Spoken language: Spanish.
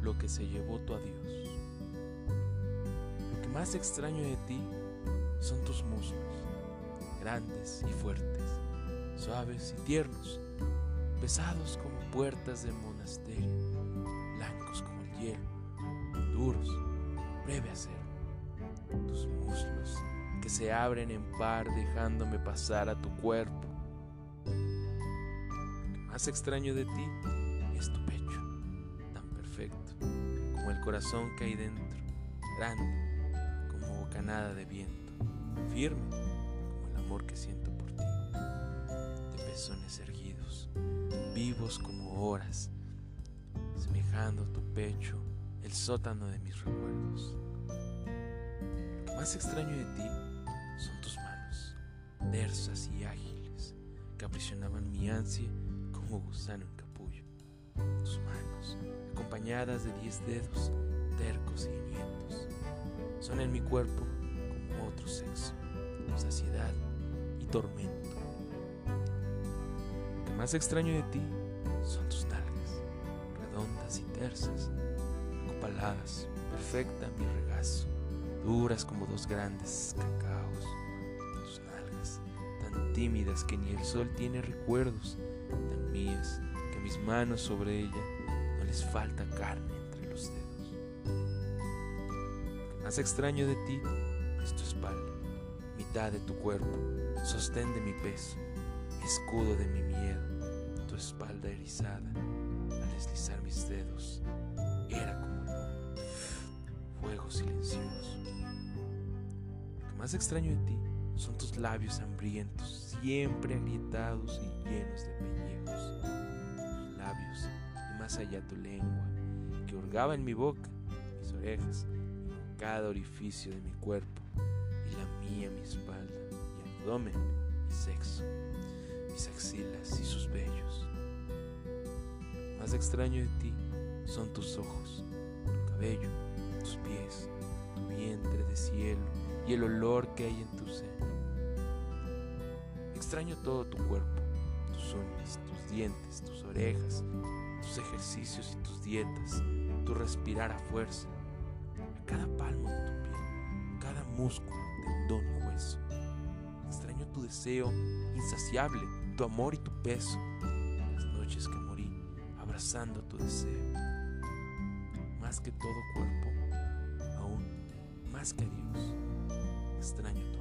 lo que se llevó tu adiós. Lo que más extraño de ti son tus muslos, grandes y fuertes, suaves y tiernos, pesados como puertas de monasterio, blancos como el hielo, duros, breve acero. Tus muslos que se abren en par dejándome pasar a tu cuerpo. Lo que más extraño de ti es tu pecho, tan perfecto como el corazón que hay dentro, grande como bocanada de viento, firme como el amor que siento por ti, de pezones erguidos, vivos como horas, semejando tu pecho el sótano de mis recuerdos. Lo que más extraño de ti son tus manos, tersas y ágiles, que aprisionaban mi ansia como gusano en capullo. Tus manos, acompañadas de 10 dedos, tercos y grietos, son en mi cuerpo como otro sexo, saciedad y tormento. Lo que más extraño de ti son tus nalgas, redondas y tersas, copaladas, perfecta mi regazo, duras como 2 grandes cacaos. Tus nalgas, tan tímidas que ni el sol tiene recuerdos, tan mías que a mis manos sobre ella no les falta carne entre los dedos. Lo que más extraño de ti es tu espalda, mitad de tu cuerpo, sostén de mi peso, escudo de mi miedo. Tu espalda erizada, al deslizar mis dedos, era como luna, fuego silencioso. Lo que más extraño de ti son tus labios hambrientos, siempre agrietados y llenos de pellejo. Tus labios, y más allá tu lengua, que hurgaba en mi boca, mis orejas, en cada orificio de mi cuerpo, y lamía mi espalda, mi abdomen, mi sexo, mis axilas y sus vellos. Lo más extraño de ti son tus ojos, tu cabello, tus pies, tu vientre de cielo y el olor que hay en tu seno. Extraño todo tu cuerpo, tus uñas, tus dientes, tus orejas, tus ejercicios y tus dietas, tu respirar a fuerza, a cada palmo de tu piel, cada músculo, tendón y hueso. Extraño tu deseo insaciable, tu amor y tu peso, las noches que morí abrazando tu deseo. Más que todo cuerpo, aún más que a Dios, extraño tu